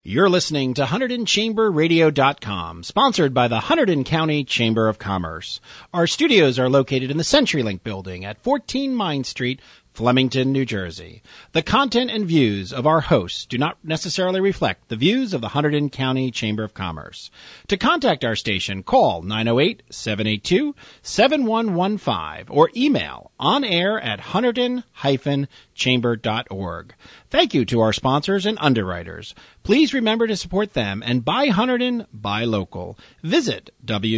You're listening to HunterdonChamberRadio.com, sponsored by the Hunterdon County Chamber of Commerce. Our studios are located in the CenturyLink building at 14 Mine Street, Flemington, New Jersey. The content and views of our hosts do not necessarily reflect the views of the Hunterdon County Chamber of Commerce. To contact our station, call 908-782-7115 or email onair@hunterdon-chamber.org. Thank you to our sponsors and underwriters. Please remember to support them and buy Hunterdon, buy local. Visit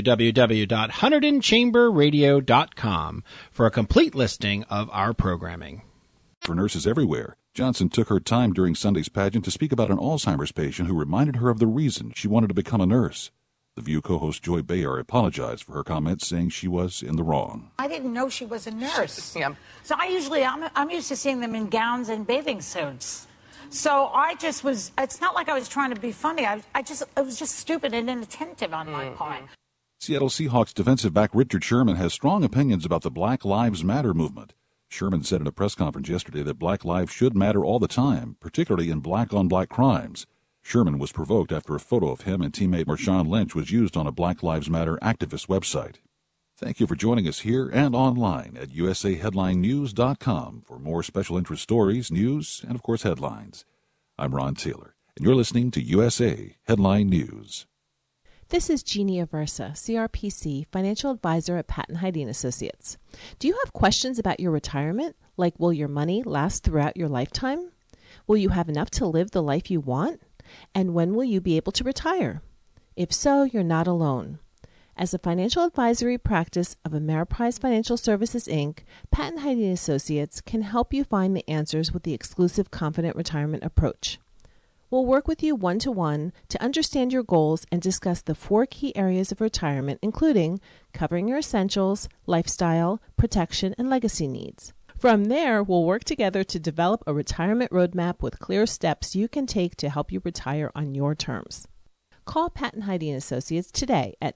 www.HunterdonChamberRadio.com for a complete listing of our programming. For nurses everywhere, Johnson took her time during Sunday's pageant to speak about an Alzheimer's patient who reminded her of the reason she wanted to become a nurse. The View co-host Joy Behar apologized for her comments, saying she was in the wrong. I didn't know she was a nurse. Yeah. So I'm used to seeing them in gowns and bathing suits. So I just was, it's not like I was trying to be funny. It was just stupid and inattentive on my part. Seattle Seahawks defensive back Richard Sherman has strong opinions about the Black Lives Matter movement. Sherman said in a press conference yesterday that black lives should matter all the time, particularly in black-on-black crimes. Sherman was provoked after a photo of him and teammate Marshawn Lynch was used on a Black Lives Matter activist website. Thank you for joining us here and online at usaheadlinenews.com for more special interest stories, news, and, of course, headlines. I'm Ron Taylor, and you're listening to USA Headline News. This is Jeannie Aversa, CRPC, financial advisor at Patton Hyde & Associates. Do you have questions about your retirement, like will your money last throughout your lifetime? Will you have enough to live the life you want? And when will you be able to retire? If so, you're not alone. As a financial advisory practice of Ameriprise Financial Services, Inc., Patton Hyde & Associates can help you find the answers with the exclusive Confident Retirement approach. We'll work with you one-to-one to understand your goals and discuss the 4 key areas of retirement, including covering your essentials, lifestyle, protection, and legacy needs. From there, we'll work together to develop a retirement roadmap with clear steps you can take to help you retire on your terms. Call Patton Hyde & Associates today at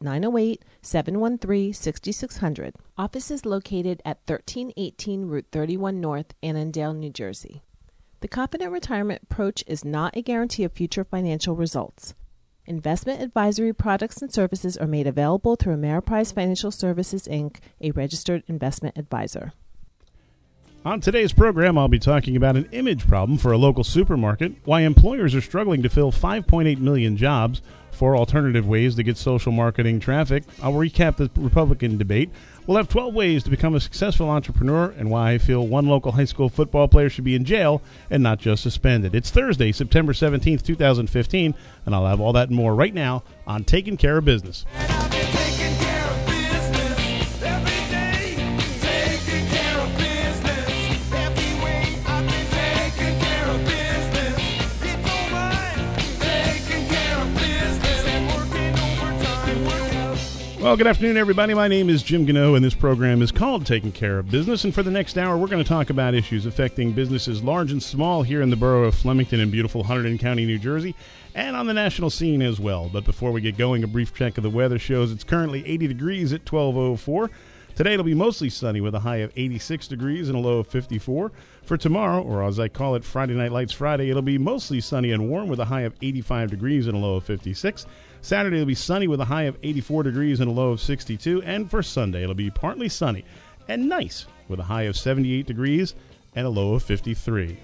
908-713-6600. Office is located at 1318 Route 31 North, Annandale, New Jersey. The Confident Retirement approach is not a guarantee of future financial results. Investment advisory products and services are made available through Ameriprise Financial Services, Inc., a registered investment advisor. On today's program, I'll be talking about an image problem for a local supermarket, why employers are struggling to fill 5.8 million jobs, 4 alternative ways to get social marketing traffic. I'll recap the Republican debate. We'll have 12 ways to become a successful entrepreneur and why I feel one local high school football player should be in jail and not just suspended. It's Thursday, September 17th, 2015, and I'll have all that and more right now on Taking Care of Business. Well, good afternoon, everybody. My name is Jim Gano, and this program is called Taking Care of Business. And for the next hour, we're going to talk about issues affecting businesses large and small here in the borough of Flemington in beautiful Hunterdon County, New Jersey, and on the national scene as well. But before we get going, a brief check of the weather shows it's currently 80 degrees at 12:04. Today it'll be mostly sunny with a high of 86 degrees and a low of 54. For tomorrow, or as I call it, Friday Night Lights Friday, it'll be mostly sunny and warm with a high of 85 degrees and a low of 56. Saturday it'll be sunny with a high of 84 degrees and a low of 62. And for Sunday it'll be partly sunny and nice with a high of 78 degrees and a low of 53.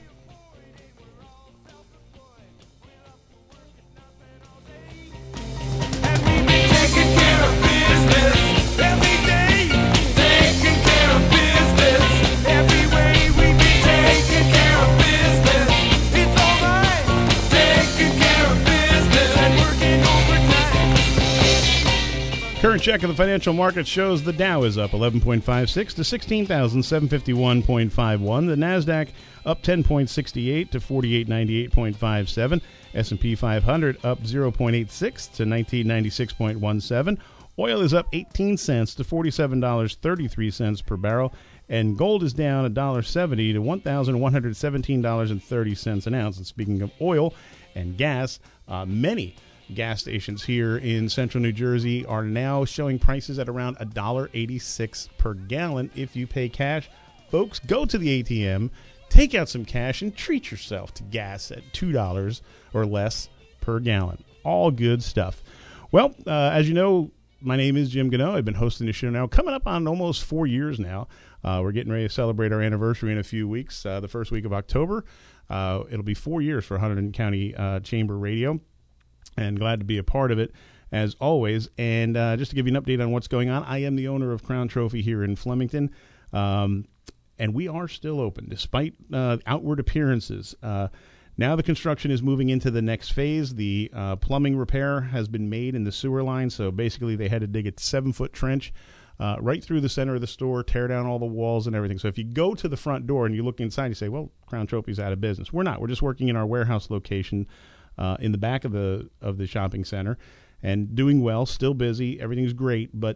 Current check of the financial market shows the Dow is up 11.56 to 16,751.51. The Nasdaq up 10.68 to 4898.57. S&P 500 up 0.86 to 1996.17. Oil is up 18 cents to $47.33 per barrel, and gold is down $1.70 to $1,117.30 an ounce. And speaking of oil and gas, many gas stations here in central New Jersey are now showing prices at around $1.86 per gallon if you pay cash. Folks, go to the ATM, take out some cash, and treat yourself to gas at $2 or less per gallon. All good stuff. Well, as you know, my name is Jim Gano. I've been hosting the show now coming up on almost 4 years now. We're getting ready to celebrate our anniversary in a few weeks, the first week of October. It'll be 4 years for Hunterdon County Chamber Radio, and glad to be a part of it, as always. And just to give you an update on what's going on, I am the owner of Crown Trophy here in Flemington, and we are still open, despite outward appearances. Now the construction is moving into the next phase. The plumbing repair has been made in the sewer line, so basically they had to dig a 7-foot trench right through the center of the store, tear down all the walls and everything. So if you go to the front door and you look inside, you say, well, Crown Trophy's out of business. We're not. We're just working in our warehouse location in the back of the shopping center and doing well, still busy. Everything's great, but,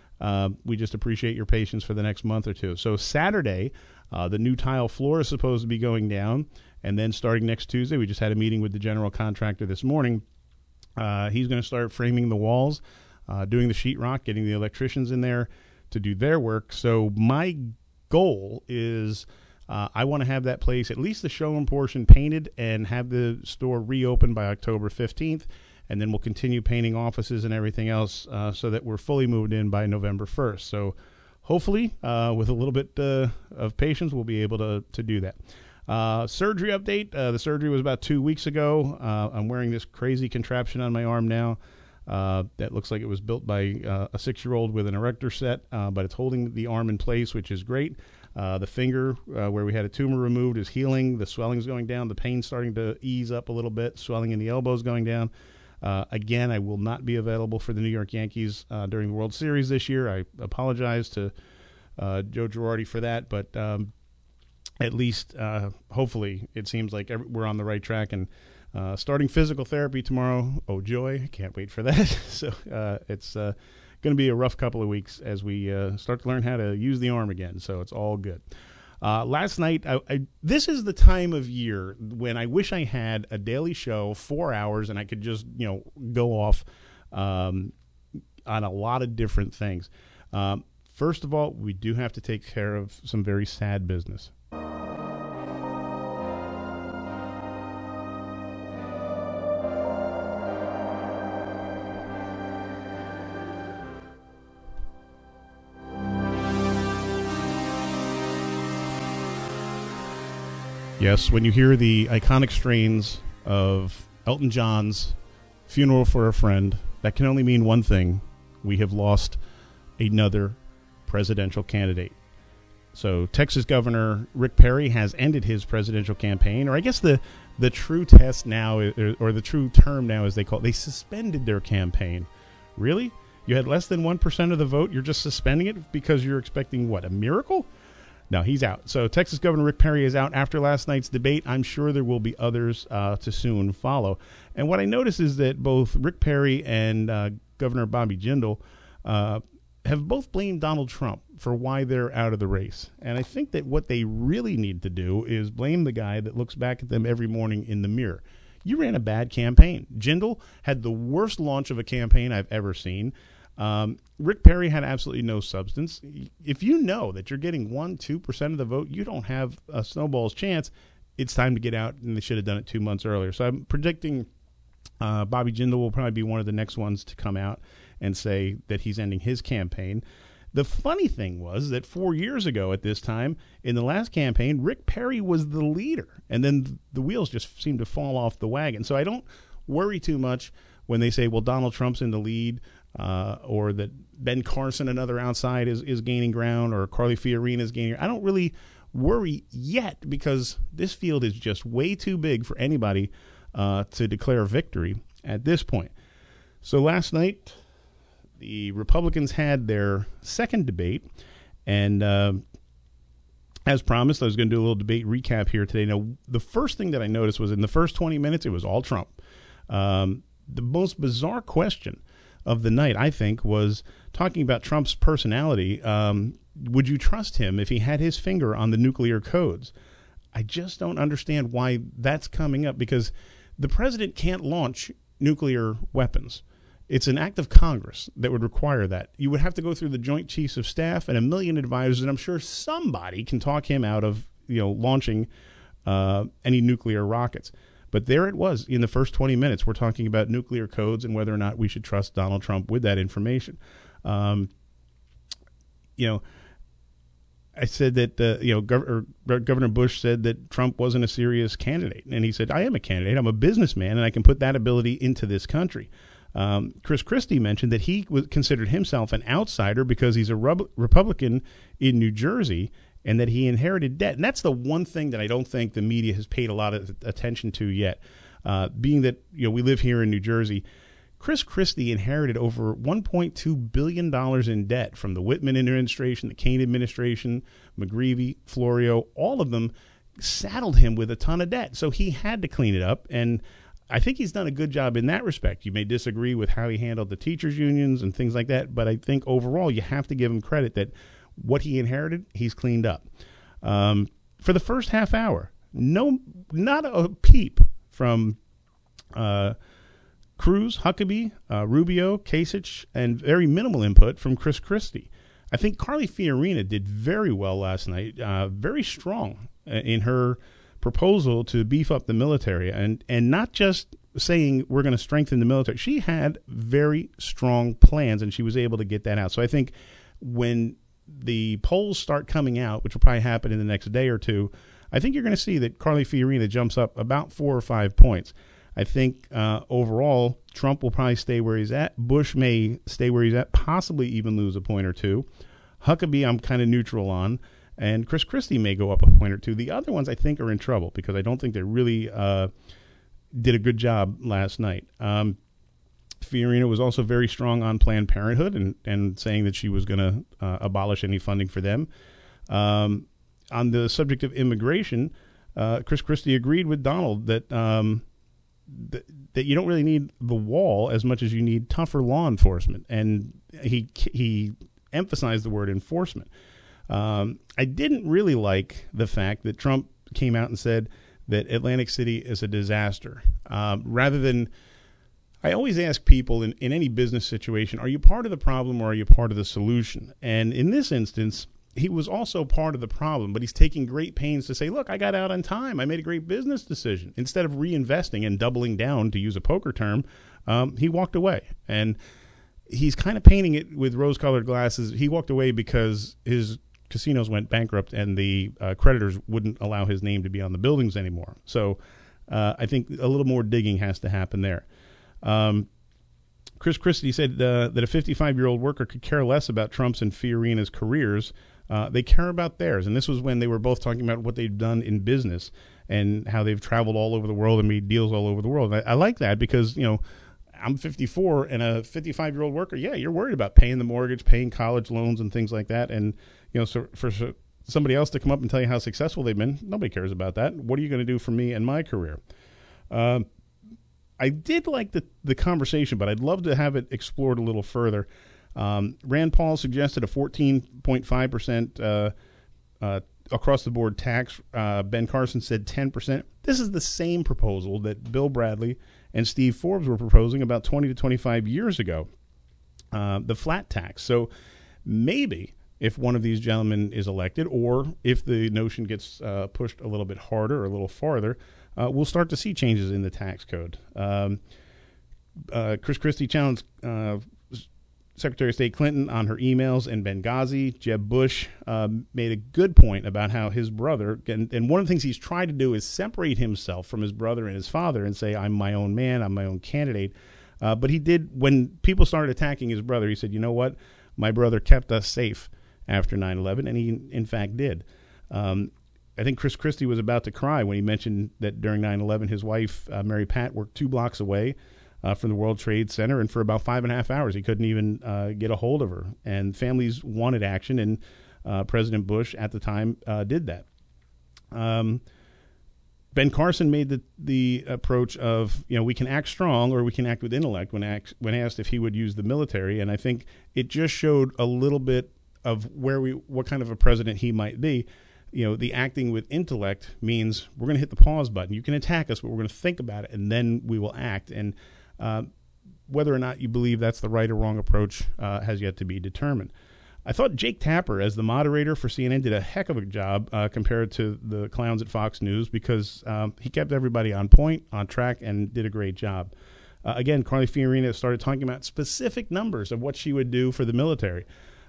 we just appreciate your patience for the next month or two. So Saturday, the new tile floor is supposed to be going down. And then starting next Tuesday, we just had a meeting with the general contractor this morning. He's going to start framing the walls, doing the sheetrock, getting the electricians in there to do their work. So my goal is I want to have that place, at least the showroom portion, painted and have the store reopened by October 15th. And then we'll continue painting offices and everything else so that we're fully moved in by November 1st. So hopefully, with a little bit of patience, we'll be able to do that. Surgery update. The surgery was about 2 weeks ago. I'm wearing this crazy contraption on my arm now that looks like it was built by a 6-year-old with an erector set, but it's holding the arm in place, which is great. The finger where we had a tumor removed is healing. The swelling's going down. The pain's starting to ease up a little bit. Swelling in the elbow's going down. Again, I will not be available for the New York Yankees during the World Series this year. I apologize to Joe Girardi for that, but at least, hopefully, it seems like we're on the right track. And starting physical therapy tomorrow. Oh, joy. I can't wait for that. So it's going to be a rough couple of weeks as we start to learn how to use the arm again. So it's all good. Last night, this is the time of year when I wish I had a daily show, 4 hours, and I could just, go off on a lot of different things. First of all, we do have to take care of some very sad business. Yes, when you hear the iconic strains of Elton John's Funeral for a Friend, that can only mean one thing. We have lost another presidential candidate. So Texas Governor Rick Perry has ended his presidential campaign, or I guess the true test now, or the true term now, as they call it, they suspended their campaign. Really? You had less than 1% of the vote? You're just suspending it because you're expecting, what, a miracle? No, he's out. So Texas Governor Rick Perry is out after last night's debate. I'm sure there will be others to soon follow. And what I noticed is that both Rick Perry and Governor Bobby Jindal have both blamed Donald Trump for why they're out of the race. And I think that what they really need to do is blame the guy that looks back at them every morning in the mirror. You ran a bad campaign. Jindal had the worst launch of a campaign I've ever seen. Rick Perry had absolutely no substance. If you know that you're getting 1-2% of the vote, you don't have a snowball's chance. It's time to get out, and they should have done it 2 months earlier. So I'm predicting Bobby Jindal will probably be one of the next ones to come out and say that he's ending his campaign. The funny thing was that 4 years ago at this time, in the last campaign, Rick Perry was the leader, and then the wheels just seemed to fall off the wagon. So I don't worry too much when they say, well, Donald Trump's in the lead, or that Ben Carson, another outside, is gaining ground, or Carly Fiorina is gaining. I don't really worry yet because this field is just way too big for anybody to declare victory at this point. So last night, the Republicans had their second debate, and as promised, I was going to do a little debate recap here today. Now, the first thing that I noticed was in the first 20 minutes, it was all Trump. The most bizarre question of the night, I think, was talking about Trump's personality. Would you trust him if he had his finger on the nuclear codes? I just don't understand why that's coming up, because the president can't launch nuclear weapons. It's an act of Congress that would require that. You would have to go through the Joint Chiefs of Staff and a million advisors, and I'm sure somebody can talk him out of launching any nuclear rockets. But there it was in the first 20 minutes. We're talking about nuclear codes and whether or not we should trust Donald Trump with that information. I said that Governor Bush said that Trump wasn't a serious candidate, and he said, "I am a candidate. I'm a businessman, and I can put that ability into this country." Chris Christie mentioned that he considered himself an outsider because he's a Republican in New Jersey, and that he inherited debt. And that's the one thing that I don't think the media has paid a lot of attention to yet. Being that we live here in New Jersey, Chris Christie inherited over $1.2 billion in debt from the Whitman administration, the Kaine administration, McGreevey, Florio. All of them saddled him with a ton of debt. So he had to clean it up. And I think he's done a good job in that respect. You may disagree with how he handled the teachers' unions and things like that, but I think overall you have to give him credit that what he inherited, he's cleaned up. For the first half hour, not a peep from Cruz, Huckabee, Rubio, Kasich, and very minimal input from Chris Christie. I think Carly Fiorina did very well last night, very strong in her proposal to beef up the military, and not just saying we're going to strengthen the military. She had very strong plans, and she was able to get that out. So I think when the polls start coming out, which will probably happen in the next day or two, I think you're going to see that Carly Fiorina jumps up about 4 or 5 points. I think overall, Trump will probably stay where he's at. Bush may stay where he's at, possibly even lose a point or two. Huckabee, I'm kind of neutral on. And Chris Christie may go up a point or two. The other ones, I think, are in trouble because I don't think they really did a good job last night. Fiorina was also very strong on Planned Parenthood and saying that she was going to abolish any funding for them. On the subject of immigration, Chris Christie agreed with Donald that that you don't really need the wall as much as you need tougher law enforcement. And he emphasized the word enforcement. I didn't really like the fact that Trump came out and said that Atlantic City is a disaster. Rather than, I always ask people in any business situation, are you part of the problem or are you part of the solution? And in this instance, he was also part of the problem, but he's taking great pains to say, look, I got out on time. I made a great business decision. Instead of reinvesting and doubling down, to use a poker term, he walked away. And he's kind of painting it with rose-colored glasses. He walked away because his casinos went bankrupt and the creditors wouldn't allow his name to be on the buildings anymore. So I think a little more digging has to happen there. Chris Christie said that a 55-year-old worker could care less about Trump's and Fiorina's careers. They care about theirs. And this was when they were both talking about what they've done in business and how they've traveled all over the world and made deals all over the world. I like that because, I'm 54 and a 55-year-old worker. Yeah, you're worried about paying the mortgage, paying college loans and things like that. And, so for somebody else to come up and tell you how successful they've been, nobody cares about that. What are you going to do for me and my career? I did like the conversation, but I'd love to have it explored a little further. Rand Paul suggested a 14.5% across the board tax. Ben Carson said 10%. This is the same proposal that Bill Bradley and Steve Forbes were proposing about 20 to 25 years ago, the flat tax. So maybe if one of these gentlemen is elected, or if the notion gets pushed a little bit harder or a little farther, we'll start to see changes in the tax code. Chris Christie challenged Secretary of State Clinton on her emails in Benghazi. Jeb Bush made a good point about how his brother, and one of the things he's tried to do is separate himself from his brother and his father and say, I'm my own man, I'm my own candidate. But he did, when people started attacking his brother, he said, you know what? My brother kept us safe after 9/11, and he, in fact, did. I think Chris Christie was about to cry when he mentioned that during 9/11, his wife, Mary Pat, worked 2 blocks away from the World Trade Center, and for about 5.5 hours, he couldn't even get a hold of her. And families wanted action, and President Bush at the time did that. Ben Carson made the approach of, we can act strong or we can act with intellect when asked if he would use the military, and I think it just showed a little bit of what kind of a president he might be. The acting with intellect means we're going to hit the pause button. You can attack us, but we're going to think about it, and then we will act. And whether or not you believe that's the right or wrong approach has yet to be determined. I thought Jake Tapper, as the moderator for CNN, did a heck of a job compared to the clowns at Fox News because he kept everybody on point, on track, and did a great job. Again, Carly Fiorina started talking about specific numbers of what she would do for the military.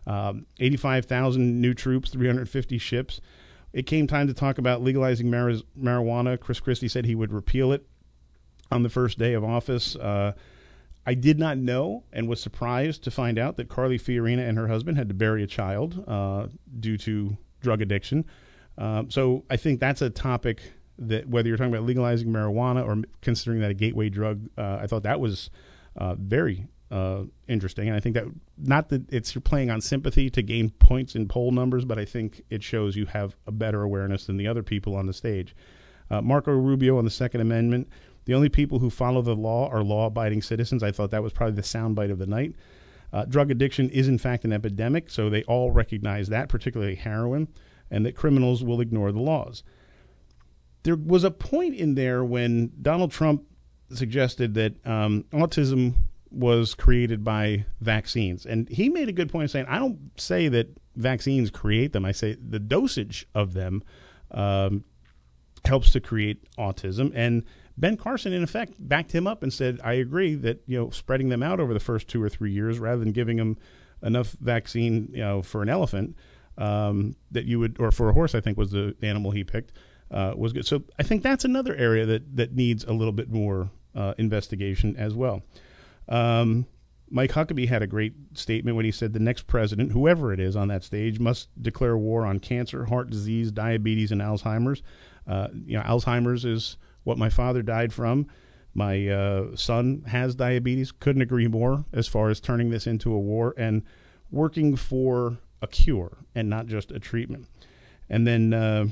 85,000 new troops, 350 ships. It came time to talk about legalizing marijuana. Chris Christie said he would repeal it on the first day of office. I did not know and was surprised to find out that Carly Fiorina and her husband had to bury a child due to drug addiction. So I think that's a topic that, whether you're talking about legalizing marijuana or considering that a gateway drug, I thought that was very interesting. And I think that, not that you're playing on sympathy to gain points in poll numbers, but I think it shows you have a better awareness than the other people on the stage. Marco Rubio on the Second Amendment. The only people who follow the law are law-abiding citizens. I thought that was probably the soundbite of the night. Drug addiction is, in fact, an epidemic, so they all recognize that, particularly heroin, and that criminals will ignore the laws. There was a point in there when Donald Trump suggested that autism was created by vaccines. And he made a good point of saying, I don't say that vaccines create them. I say the dosage of them helps to create autism. And Ben Carson, in effect, backed him up and said, I agree that, spreading them out over the first 2 or 3 years rather than giving them enough vaccine, for an elephant that you would, or for a horse, I think was the animal he picked, was good. So I think that's another area that needs a little bit more investigation as well. Mike Huckabee had a great statement when he said the next president, whoever it is on that stage, must declare war on cancer, heart disease, diabetes, and Alzheimer's. Alzheimer's is what my father died from. My son has diabetes. Couldn't agree more as far as turning this into a war and working for a cure and not just a treatment. And then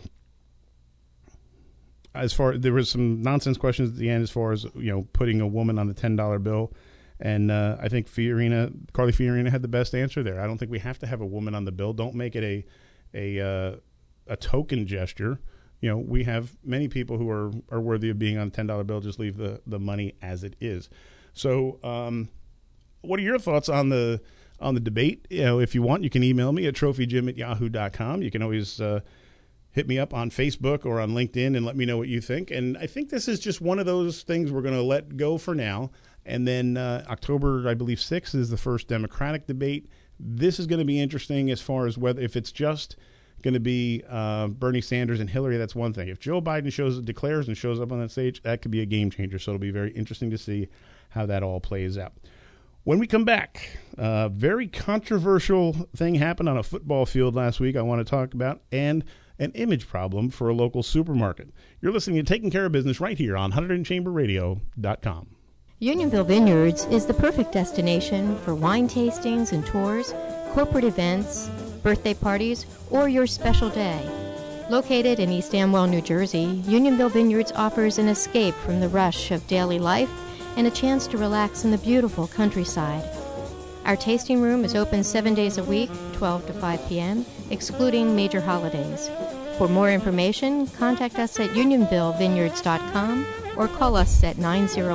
there was some nonsense questions at the end as far as, putting a woman on the $10 bill. And I think Carly Fiorina had the best answer there. I don't think we have to have a woman on the bill. Don't make it a token gesture. We have many people who are worthy of being on a $10 bill. Just leave the money as it is. So what are your thoughts on the debate? If you want, you can email me at trophyjim@yahoo.com. You can always hit me up on Facebook or on LinkedIn and let me know what you think. And I think this is just one of those things we're going to let go for now. And then October, I believe, 6th is the first Democratic debate. This is going to be interesting as far as if it's just going to be Bernie Sanders and Hillary, that's one thing. If Joe Biden declares and shows up on that stage, that could be a game changer. So it'll be very interesting to see how that all plays out. When we come back, a very controversial thing happened on a football field last week I want to talk about, and an image problem for a local supermarket. You're listening to Taking Care of Business right here on HunterdonChamberRadio.com. Unionville Vineyards is the perfect destination for wine tastings and tours, corporate events, birthday parties, or your special day. Located in East Amwell, New Jersey, Unionville Vineyards offers an escape from the rush of daily life and a chance to relax in the beautiful countryside. Our tasting room is open 7 days a week, 12 to 5 p.m., excluding major holidays. For more information, contact us at unionvillevineyards.com or call us at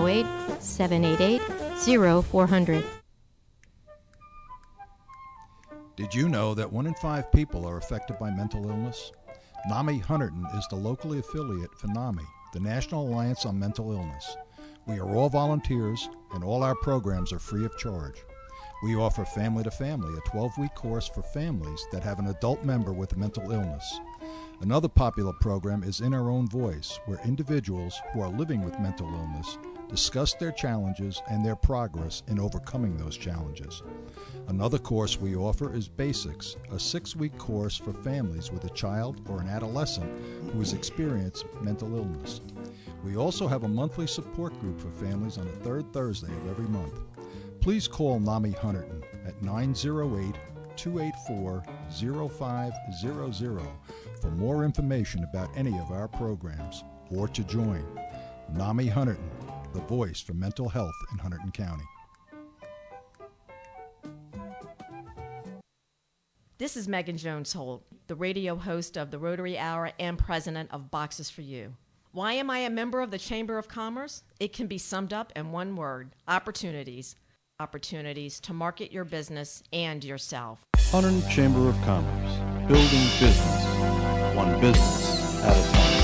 908-788-0400. Did you know that 1 in 5 people are affected by mental illness? NAMI Hunterdon is the locally affiliate for NAMI, the National Alliance on Mental Illness. We are all volunteers, and all our programs are free of charge. We offer Family to Family, a 12-week course for families that have an adult member with a mental illness. Another popular program is In Our Own Voice, where individuals who are living with mental illness discuss their challenges and their progress in overcoming those challenges. Another course we offer is Basics, a 6-week course for families with a child or an adolescent who has experienced mental illness. We also have a monthly support group for families on the third Thursday of every month. Please call NAMI Hunterdon at 908-284-0500 for more information about any of our programs or to join. NAMI Hunterdon, the voice for mental health in Hunterdon County. This is Megan Jones-Holt, the radio host of the Rotary Hour and president of Boxes for You. Why am I a member of the Chamber of Commerce? It can be summed up in one word: opportunities. Opportunities to market your business and yourself. Hunterdon Chamber of Commerce, building business, one business at a time.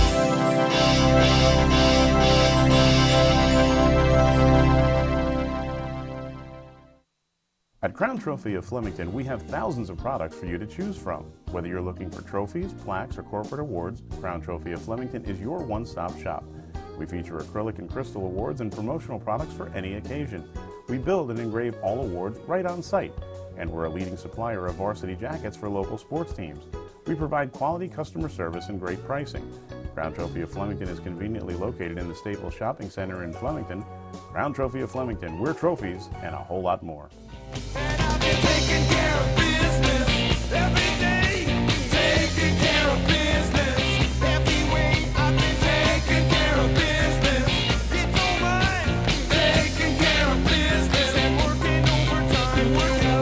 At Crown Trophy of Flemington, we have thousands of products for you to choose from. Whether you're looking for trophies, plaques, or corporate awards, Crown Trophy of Flemington is your one-stop shop. We feature acrylic and crystal awards and promotional products for any occasion. We build and engrave all awards right on site, and we're a leading supplier of varsity jackets for local sports teams. We provide quality customer service and great pricing. Crown Trophy of Flemington is conveniently located in the Staples Shopping Center in Flemington. Crown Trophy of Flemington, we're trophies and a whole lot more. And I've been taking care of business every day, taking care of business every way. I've been taking care of business. It's all mine. Taking care of business and working overtime.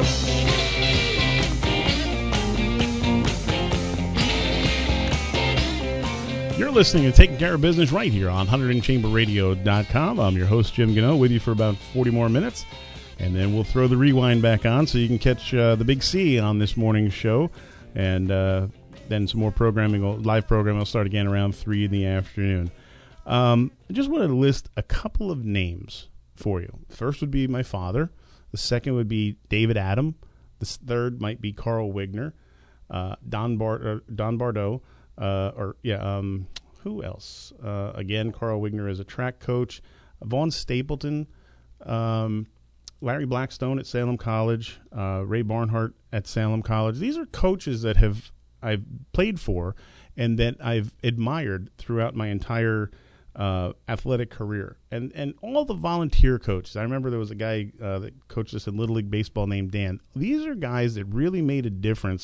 You're listening to Taking Care of Business right here on HunterdonChamberRadio.com. I'm your host, Jim Gano, with you for about 40 more minutes. And then we'll throw the rewind back on so you can catch the Big C on this morning's show. And then some more programming, live programming will start again around 3 in the afternoon. I just wanted to list a couple of names for you. First would be my father. The second would be David Adam. The third might be Carl Wigner. Don Bardot. Who else? Again, Carl Wigner is a track coach. Vaughn Stapleton. Larry Blackstone at Salem College, Ray Barnhart at Salem College. These are coaches that I've played for and that I've admired throughout my entire athletic career. And all the volunteer coaches. I remember there was a guy that coached us in Little League Baseball named Dan. These are guys that really made a difference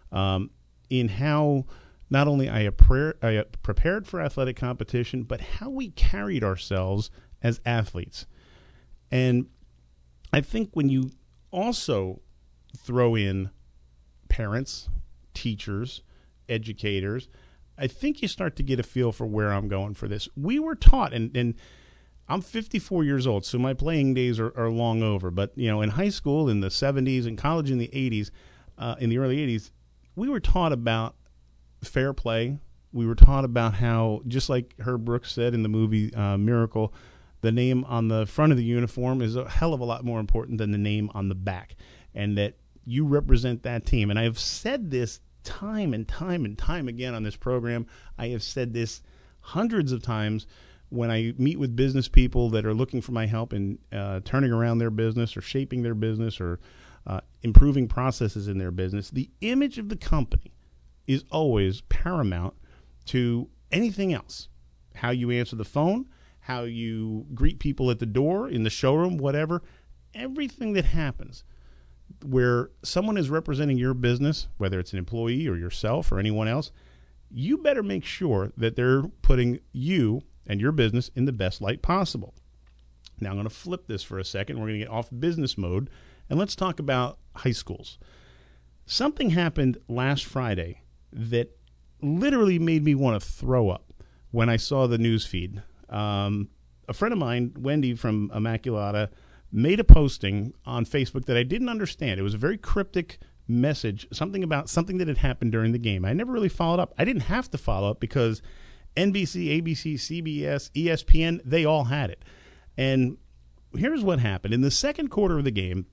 in how not only I prepared for athletic competition, but how we carried ourselves as athletes. And I think when you also throw in parents, teachers, educators, I think you start to get a feel for where I'm going for this. We were taught, and I'm 54 years old, so my playing days are long over. But, in high school in the 70s and college in the 80s, in the early 80s, we were taught about fair play. We were taught about how, just like Herb Brooks said in the movie Miracle, the name on the front of the uniform is a hell of a lot more important than the name on the back, and that you represent that team. And I have said this time and time and time again on this program. I have said this hundreds of times when I meet with business people that are looking for my help in turning around their business or shaping their business or improving processes in their business. The image of the company is always paramount to anything else. How you answer the phone, how you greet people at the door, in the showroom, whatever. Everything that happens where someone is representing your business, whether it's an employee or yourself or anyone else, you better make sure that they're putting you and your business in the best light possible. Now I'm going to flip this for a second. We're going to get off business mode, and let's talk about high schools. Something happened last Friday that literally made me want to throw up when I saw the news feed. A friend of mine, Wendy from Immaculata, made a posting on Facebook that I didn't understand. It was a very cryptic message, something about something that had happened during the game. I never really followed up. I didn't have to follow up because NBC, ABC, CBS, ESPN, they all had it. And here's what happened. In the second quarter of the game,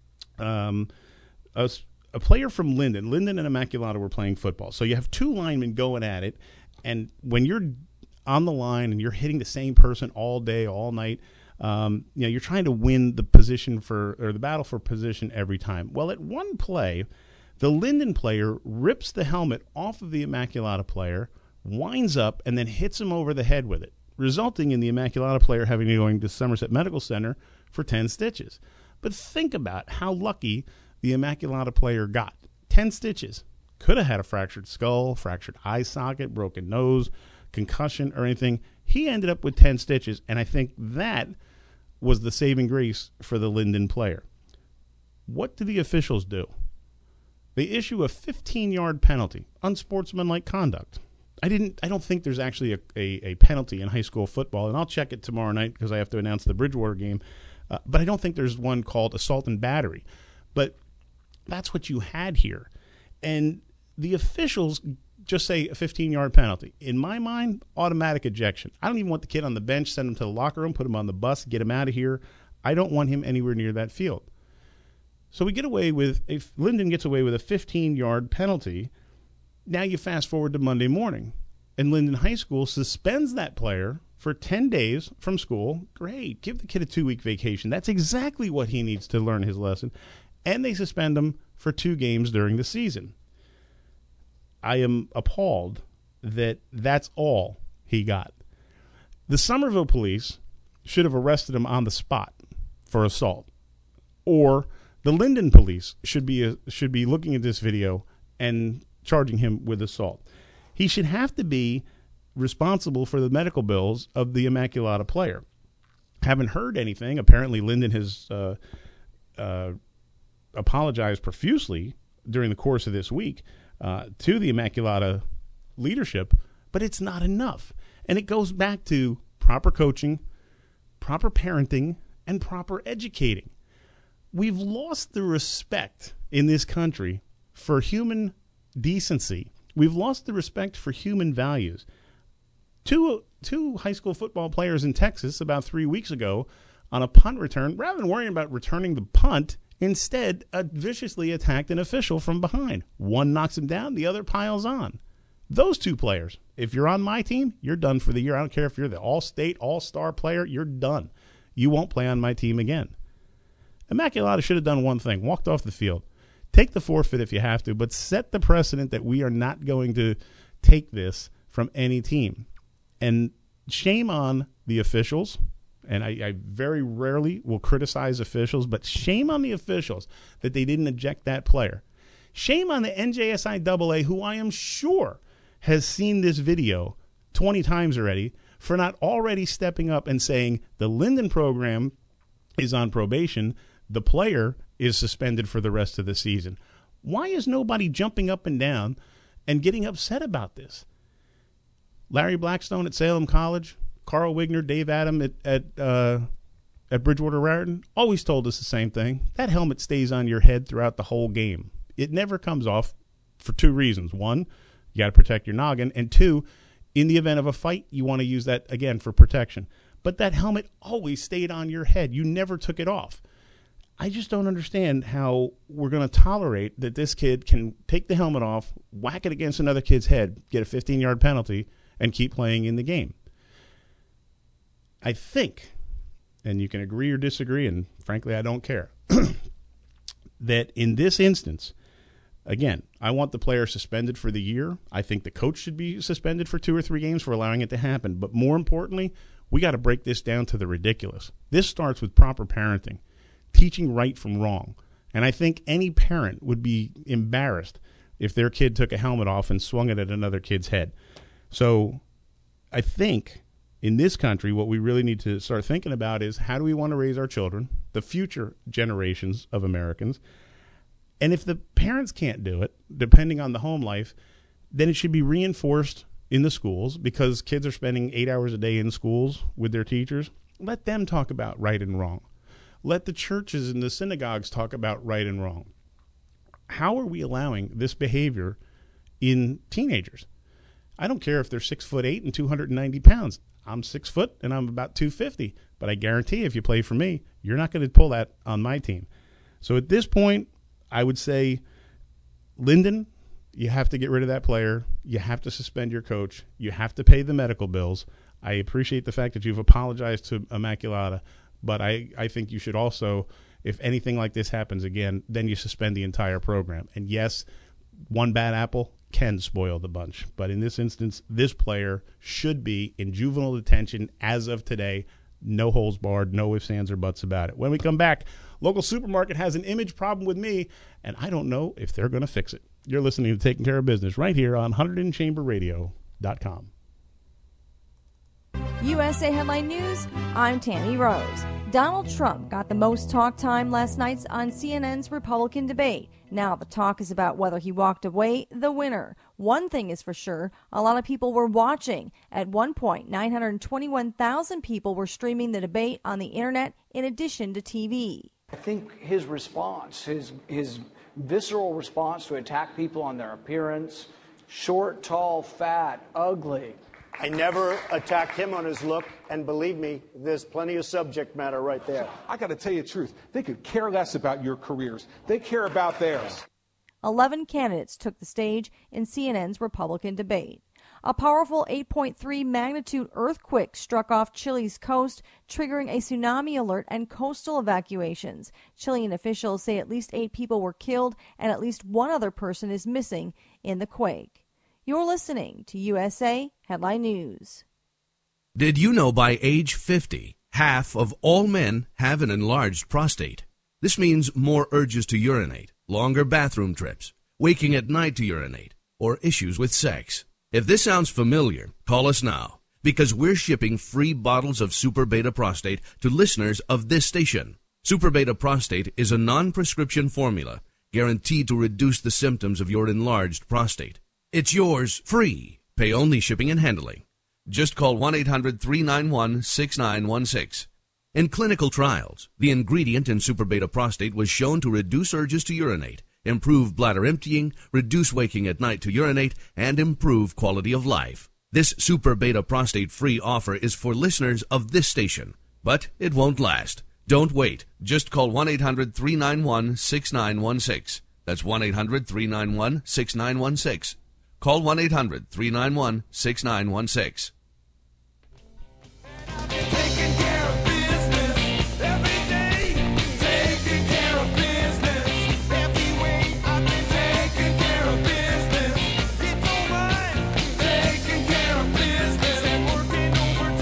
a player from Linden and Immaculata were playing football. So you have two linemen going at it, and when you're on the line and you're hitting the same person all day, all night, you're trying to win the position the battle for position every time. Well, at one play, the Linden player rips the helmet off of the Immaculata player, winds up, and then hits him over the head with it, resulting in the Immaculata player having to go to Somerset Medical Center for 10 stitches. But think about how lucky the Immaculata player got. 10 stitches. Could have had a fractured skull, fractured eye socket, broken nose, concussion, or anything. He ended up with 10 stitches, and I think that was the saving grace for the Linden player. What do the officials do? They issue a 15-yard penalty, unsportsmanlike conduct. I don't think there's actually a penalty in high school football, and I'll check it tomorrow night because I have to announce the Bridgewater game, but I don't think there's one called assault and battery. But that's what you had here. And the officials just say a 15-yard penalty. In my mind, automatic ejection. I don't even want the kid on the bench, send him to the locker room, put him on the bus, get him out of here. I don't want him anywhere near that field. So we get away with, if Linden gets away with a 15-yard penalty, now you fast forward to Monday morning, and Linden High School suspends that player for 10 days from school. Great. Give the kid a 2-week vacation. That's exactly what he needs to learn his lesson. And they suspend him for 2 games during the season. I am appalled that that's all he got. The Somerville police should have arrested him on the spot for assault. Or the Linden police should be looking at this video and charging him with assault. He should have to be responsible for the medical bills of the Immaculata player. Haven't heard anything. Apparently Linden has apologized profusely during the course of this week to the Immaculata leadership, but it's not enough. And it goes back to proper coaching, proper parenting, and proper educating. We've lost the respect in this country for human decency. We've lost the respect for human values. Two high school football players in Texas about 3 weeks ago on a punt return, rather than worrying about returning the punt, instead viciously attacked an official from behind. One knocks him down, the other piles on. Those 2 players, if you're on my team, you're done for the year. I don't care if you're the all-state, all-star player, you're done. You won't play on my team again. Immaculata should have done one thing, walked off the field. Take the forfeit if you have to, but set the precedent that we are not going to take this from any team. And shame on the officials, and I very rarely will criticize officials, but shame on the officials that they didn't eject that player. Shame on the NJSIAA, who I am sure has seen this video 20 times already, for not already stepping up and saying the Linden program is on probation, the player is suspended for the rest of the season. Why is nobody jumping up and down and getting upset about this? Larry Blackstone at Salem College, Carl Wigner, Dave Adam at Bridgewater Raritan always told us the same thing. That helmet stays on your head throughout the whole game. It never comes off for 2 reasons. 1, you got to protect your noggin, and 2, in the event of a fight, you want to use that, again, for protection. But that helmet always stayed on your head. You never took it off. I just don't understand how we're going to tolerate that this kid can take the helmet off, whack it against another kid's head, get a 15-yard penalty, and keep playing in the game. I think, and you can agree or disagree, and frankly I don't care, that in this instance, again, I want the player suspended for the year. I think the coach should be suspended for 2 or 3 games for allowing it to happen. But more importantly, we got to break this down to the ridiculous. This starts with proper parenting, teaching right from wrong. And I think any parent would be embarrassed if their kid took a helmet off and swung it at another kid's head. So I think in this country, what we really need to start thinking about is how do we want to raise our children, the future generations of Americans. And if the parents can't do it, depending on the home life, then it should be reinforced in the schools, because kids are spending 8 hours a day in schools with their teachers. Let them talk about right and wrong. Let the churches and the synagogues talk about right and wrong. How are we allowing this behavior in teenagers? I don't care if they're 6'8" and 290 pounds. I'm 6 foot and I'm about 250. But I guarantee if you play for me, you're not going to pull that on my team. So at this point, I would say, Linden, you have to get rid of that player. You have to suspend your coach. You have to pay the medical bills. I appreciate the fact that you've apologized to Immaculata, but I think you should also, if anything like this happens again, then you suspend the entire program. And yes, one bad apple can spoil the bunch. But in this instance, this player should be in juvenile detention as of today. No holds barred, no ifs, ands, or buts about it. When we come back, local supermarket has an image problem with me, and I don't know if they're going to fix it. You're listening to Taking Care of Business right here on HunterdonChamberRadio.com. USA Headline News, I'm Tammy Rose. Donald Trump got the most talk time last night on CNN's Republican debate. Now the talk is about whether he walked away the winner. One thing is for sure, a lot of people were watching. At one point, 921,000 people were streaming the debate on the internet in addition to TV. I think his response, his visceral response to attack people on their appearance, short, tall, fat, ugly. I never attacked him on his look, and believe me, there's plenty of subject matter right there. I got to tell you the truth. They could care less about your careers. They care about theirs. 11 candidates took the stage in CNN's Republican debate. A powerful 8.3 magnitude earthquake struck off Chile's coast, triggering a tsunami alert and coastal evacuations. Chilean officials say at least 8 people were killed and at least 1 other person is missing in the quake. You're listening to USA Headline News. Did you know by age 50, half of all men have an enlarged prostate? This means more urges to urinate, longer bathroom trips, waking at night to urinate, or issues with sex. If this sounds familiar, call us now, because we're shipping free bottles of Super Beta Prostate to listeners of this station. Super Beta Prostate is a non-prescription formula guaranteed to reduce the symptoms of your enlarged prostate. It's yours free. Pay only shipping and handling. Just call 1-800-391-6916. In clinical trials, the ingredient in Super Beta Prostate was shown to reduce urges to urinate, improve bladder emptying, reduce waking at night to urinate, and improve quality of life. This Super Beta Prostate free offer is for listeners of this station, but it won't last. Don't wait. Just call 1-800-391-6916. That's 1-800-391-6916. Call 1-800-391-6916. Taking care of business every day. Taking care of business every way. I've been taking care of business. It's alright. Taking care of business and working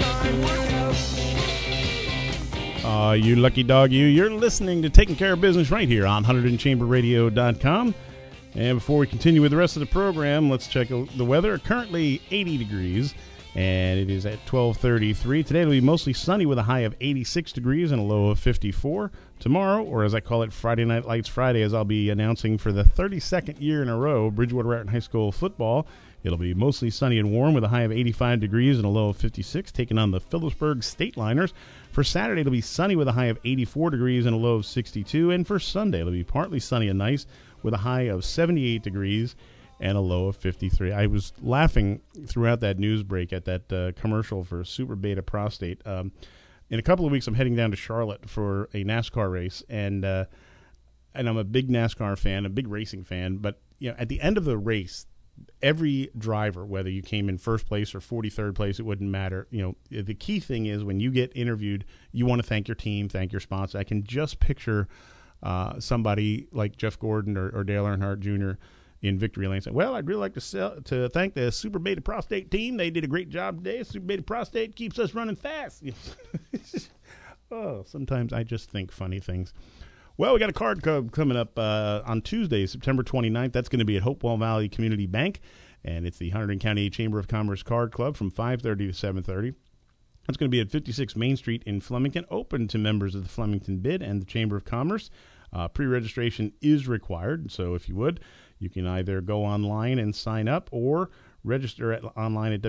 overtime. You lucky dog, you. You're listening to Taking Care of Business right here on 100chamberradio.com. And before we continue with the rest of the program, let's check the weather. Currently 80 degrees, and it is at 12:33. Today it'll be mostly sunny with a high of 86 degrees and a low of 54. Tomorrow, or as I call it, Friday Night Lights Friday, as I'll be announcing for the 32nd year in a row, Bridgewater Raritan High School football. It'll be mostly sunny and warm with a high of 85 degrees and a low of 56, taking on the Phillipsburg Stateliners. For Saturday, it'll be sunny with a high of 84 degrees and a low of 62. And for Sunday, it'll be partly sunny and nice with a high of 78 degrees and a low of 53. I was laughing throughout that news break at that commercial for Super Beta Prostate. In a couple of weeks, I'm heading down to Charlotte for a NASCAR race, and I'm a big NASCAR fan, a big racing fan. But at the end of the race, every driver, whether you came in first place or 43rd place, it wouldn't matter. The key thing is when you get interviewed, you want to thank your team, thank your sponsor. I can just picture somebody like Jeff Gordon or Dale Earnhardt Jr. in victory lane saying, well, I'd really like to thank the Super Beta Prostate team. They did a great job today. Super Beta Prostate keeps us running fast. Sometimes I just think funny things. Well, we got a card club coming up on Tuesday, September 29th. That's going to be at Hopewell Valley Community Bank, and it's the Hunterdon County Chamber of Commerce Card Club from 5:30 to 7:30. That's going to be at 56 Main Street in Flemington, open to members of the Flemington Bid and the Chamber of Commerce. Pre-registration is required, so if you would, you can either go online and sign up or register online at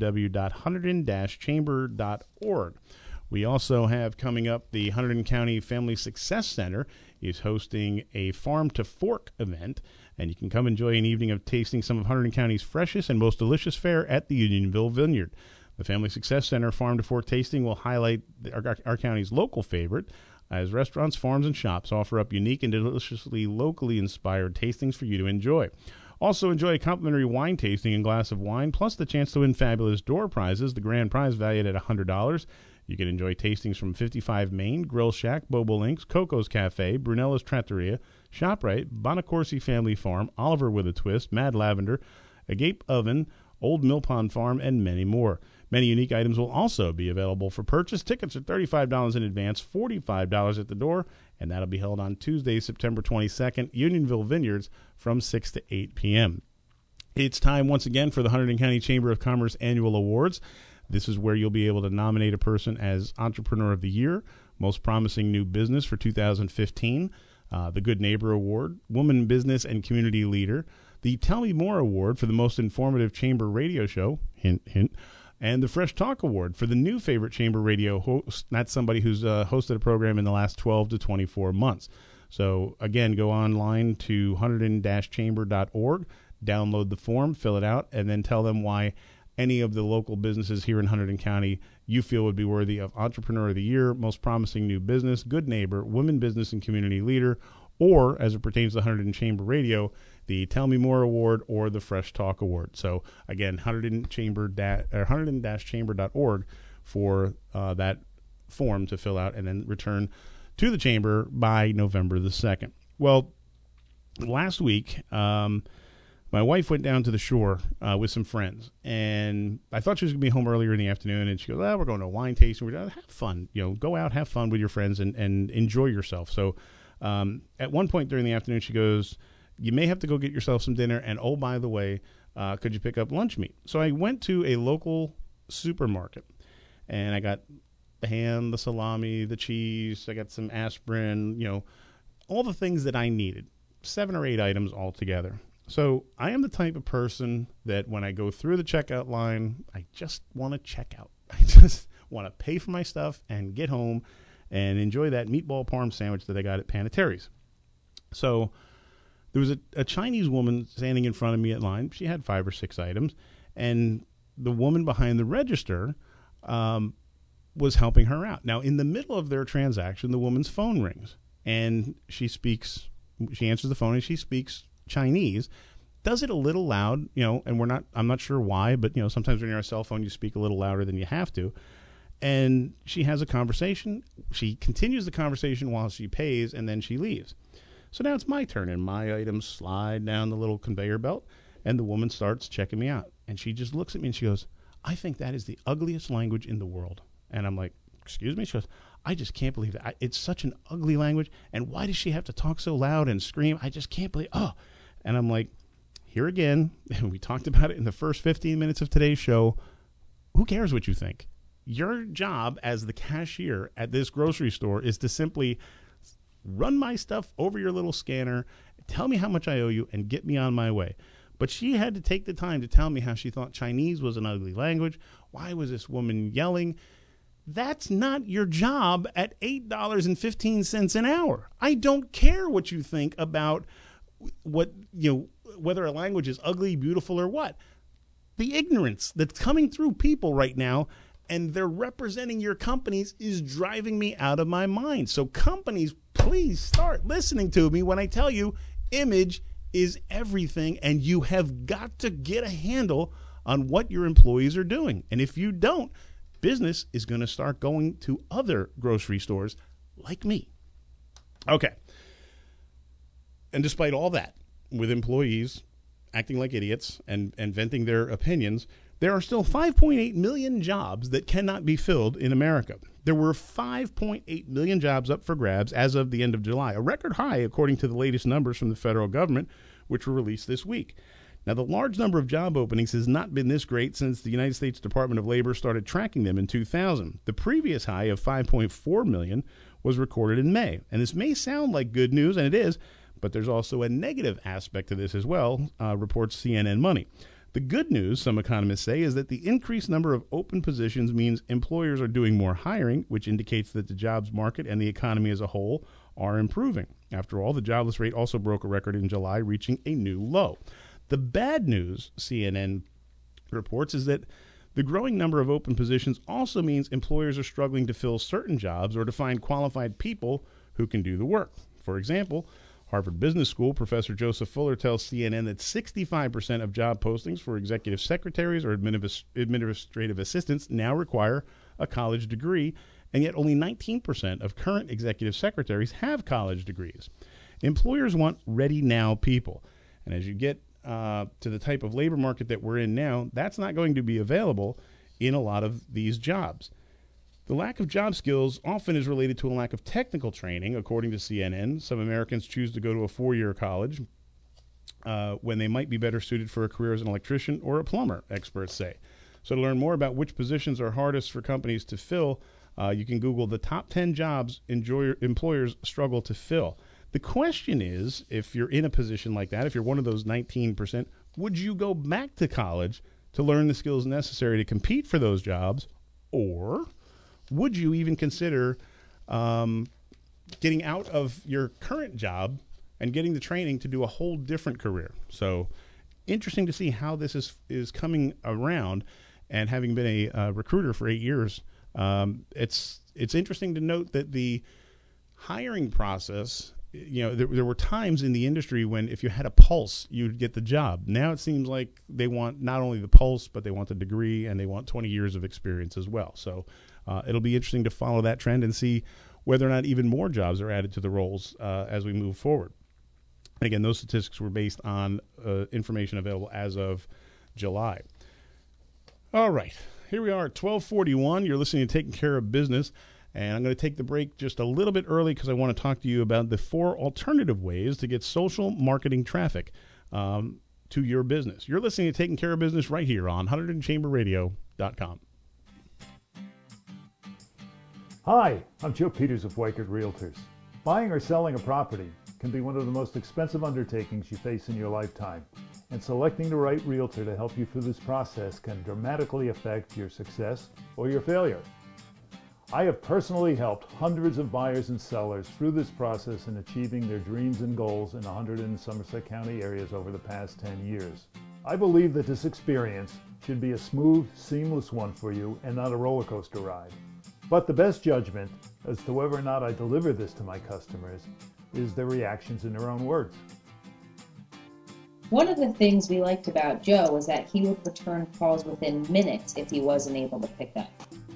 www.hunterdon-chamber.org. We also have coming up the Hunterdon County Family Success Center is hosting a Farm to Fork event, and you can come enjoy an evening of tasting some of Hunterdon County's freshest and most delicious fare at the Unionville Vineyard. The Family Success Center Farm to Fork tasting will highlight our county's local favorite, as restaurants, farms, and shops offer up unique and deliciously locally inspired tastings for you to enjoy. Also enjoy a complimentary wine tasting and glass of wine, plus the chance to win fabulous door prizes, the grand prize valued at $100. You can enjoy tastings from 55 Main, Grill Shack, Bobo Links, Coco's Cafe, Brunella's Trattoria, ShopRite, Bonacorsi Family Farm, Oliver with a Twist, Mad Lavender, Agape Oven, Old Mill Pond Farm, and many more. Many unique items will also be available for purchase. Tickets are $35 in advance, $45 at the door, and that'll be held on Tuesday, September 22nd, Unionville Vineyards from 6 to 8 p.m. It's time once again for the Hunterdon County Chamber of Commerce Annual Awards. This is where you'll be able to nominate a person as Entrepreneur of the Year, Most Promising New Business for 2015, the Good Neighbor Award, Woman Business and Community Leader, the Tell Me More Award for the Most Informative Chamber Radio Show, hint, hint, And the Fresh Talk Award for the new favorite chamber radio host. That's somebody who's hosted a program in the last 12 to 24 months. So, again, go online to hunterdon-chamber.org, download the form, fill it out, and then tell them why any of the local businesses here in Hunterdon County you feel would be worthy of Entrepreneur of the Year, Most Promising New Business, Good Neighbor, Women Business and Community Leader, or, as it pertains to Hunterdon Chamber Radio, the Tell Me More Award or the Fresh Talk Award. So, again, hunterdon-chamber.org for that form to fill out and then return to the chamber by November the 2nd. Well, last week, my wife went down to the shore with some friends, and I thought she was going to be home earlier in the afternoon, and she goes, we're going to a wine tasting. We're going to have fun. Go out, have fun with your friends, and enjoy yourself. So at one point during the afternoon, she goes, you may have to go get yourself some dinner, and oh, by the way, could you pick up lunch meat? So I went to a local supermarket, and I got the ham, the salami, the cheese. I got some aspirin, all the things that I needed, 7 or 8 items altogether. So I am the type of person that when I go through the checkout line, I just want to check out. I just want to pay for my stuff and get home and enjoy that meatball parm sandwich that I got at Panettieri's. So there was a Chinese woman standing in front of me at line. She had 5 or 6 items, and the woman behind the register was helping her out. Now, in the middle of their transaction, the woman's phone rings, and she answers the phone, and she speaks Chinese, does it a little loud, and I'm not sure why, but sometimes when you're on a cell phone, you speak a little louder than you have to. And she has a conversation. She continues the conversation while she pays, and then she leaves. So now it's my turn, and my items slide down the little conveyor belt, and the woman starts checking me out. And she just looks at me and she goes, I think that is the ugliest language in the world. And I'm like, excuse me? She goes, I just can't believe it. It's such an ugly language, and why does she have to talk so loud and scream? I just can't believe And I'm like, here again, and we talked about it in the first 15 minutes of today's show, who cares what you think? Your job as the cashier at this grocery store is to simply run my stuff over your little scanner, tell me how much I owe you, and get me on my way. But she had to take the time to tell me how she thought Chinese was an ugly language. Why was this woman yelling? That's not your job at $8.15 an hour. I don't care what you think about whether a language is ugly, beautiful, or what. The ignorance that's coming through people right now, and they're representing your companies, is driving me out of my mind. So companies, please start listening to me when I tell you image is everything, and you have got to get a handle on what your employees are doing. And if you don't, business is going to start going to other grocery stores like me. Okay. And despite all that, with employees acting like idiots and venting their opinions, there are still 5.8 million jobs that cannot be filled in America. There were 5.8 million jobs up for grabs as of the end of July, a record high according to the latest numbers from the federal government, which were released this week. Now, the large number of job openings has not been this great since the United States Department of Labor started tracking them in 2000. The previous high of 5.4 million was recorded in May. And this may sound like good news, and it is, but there's also a negative aspect to this as well, reports CNN Money. The good news, some economists say, is that the increased number of open positions means employers are doing more hiring, which indicates that the jobs market and the economy as a whole are improving. After all, the jobless rate also broke a record in July, reaching a new low. The bad news, CNN reports, is that the growing number of open positions also means employers are struggling to fill certain jobs or to find qualified people who can do the work. For example, Harvard Business School professor Joseph Fuller tells CNN that 65% of job postings for executive secretaries or administrative assistants now require a college degree, and yet only 19% of current executive secretaries have college degrees. Employers want ready-now people, and as you get to the type of labor market that we're in now, that's not going to be available in a lot of these jobs. The lack of job skills often is related to a lack of technical training, according to CNN. Some Americans choose to go to a 4-year college when they might be better suited for a career as an electrician or a plumber, experts say. So to learn more about which positions are hardest for companies to fill, you can Google the top 10 jobs employers struggle to fill. The question is, if you're in a position like that, if you're one of those 19%, would you go back to college to learn the skills necessary to compete for those jobs? Or would you even consider getting out of your current job and getting the training to do a whole different career? So interesting to see how this is coming around. And having been a recruiter for 8 years, it's interesting to note that the hiring process, there were times in the industry when if you had a pulse, you'd get the job. Now it seems like they want not only the pulse, but they want the degree, and they want 20 years of experience as well. So it'll be interesting to follow that trend and see whether or not even more jobs are added to the roles as we move forward. And again, those statistics were based on information available as of July. All right, here we are at 12:41. You're listening to Taking Care of Business, and I'm going to take the break just a little bit early because I want to talk to you about the 4 alternative ways to get social marketing traffic to your business. You're listening to Taking Care of Business right here on HunterdonChamberRadio.com. Hi, I'm Joe Peters of Weichert Realtors. Buying or selling a property can be one of the most expensive undertakings you face in your lifetime. And selecting the right realtor to help you through this process can dramatically affect your success or your failure. I have personally helped hundreds of buyers and sellers through this process in achieving their dreams and goals in the Hunterdon and Somerset County areas over the past 10 years. I believe that this experience should be a smooth, seamless one for you and not a roller coaster ride. But the best judgment as to whether or not I deliver this to my customers is their reactions in their own words. One of the things we liked about Joe was that he would return calls within minutes if he wasn't able to pick up.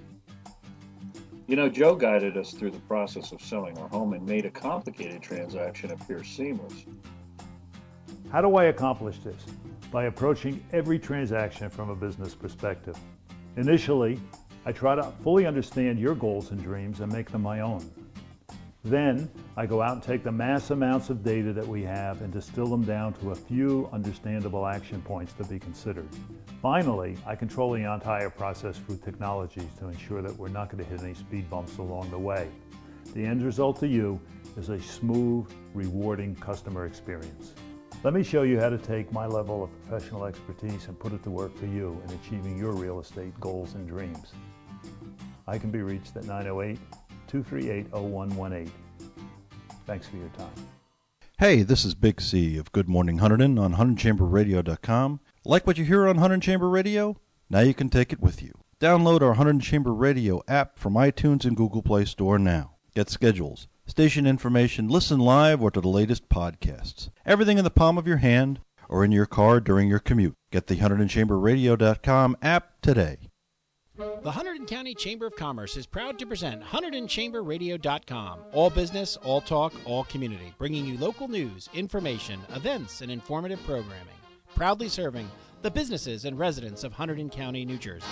You know, Joe guided us through the process of selling our home and made a complicated transaction appear seamless. How do I accomplish this? By approaching every transaction from a business perspective. Initially, I try to fully understand your goals and dreams and make them my own. Then, I go out and take the mass amounts of data that we have and distill them down to a few understandable action points to be considered. Finally, I control the entire process through technologies to ensure that we're not going to hit any speed bumps along the way. The end result to you is a smooth, rewarding customer experience. Let me show you how to take my level of professional expertise and put it to work for you in achieving your real estate goals and dreams. I can be reached at 908-238-0118. Thanks for your time. Hey, this is Big C of Good Morning Hunterdon on HunterdonChamberRadio.com. Like what you hear on Hunterdon Chamber Radio? Now you can take it with you. Download our Hunterdon Chamber Radio app from iTunes and Google Play Store now. Get schedules, station information, listen live, or to the latest podcasts. Everything in the palm of your hand or in your car during your commute. Get the HunterdonChamberRadio.com app today. The Hunterdon County Chamber of Commerce is proud to present HunterdonChamberRadio.com. All business, all talk, all community, bringing you local news, information, events, and informative programming. Proudly serving the businesses and residents of Hunterdon County, New Jersey.